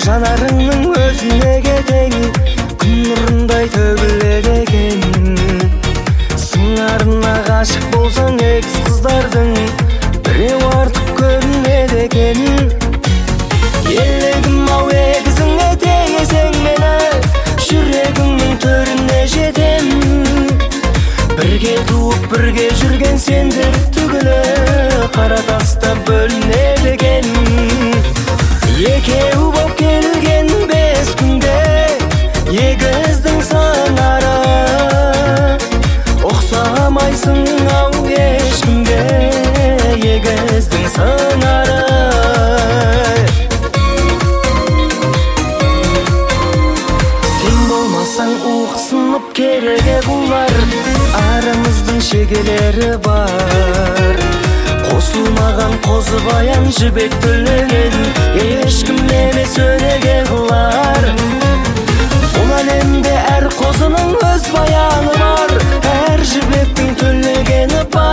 жанарыңның өзіне тең күн нұрындай төгіледі екен. Сыңарына ғашық болсаң экс қыздардың біреу артық көрінеді екен. Елігім ау егізіңе теңесең мені, жүрегіңнің төріне жетем. Бірге туып бірге жүрген сендер түгілі қара таста бөлінеді екен. Екеу боп келген 5 күнде егіздің сыңары, ұқсамайсың ау ешкімге егіздің сыңары. Сен болмасаң ұқсынып кереге бұлар, арамыздың шегелері бар. Қосылмаған қозы баян жібек төлеген, ешкім емес өнеге қылар. Бұл әлемде әр қозының өз баяны бар, әр жібектің төлегені бар.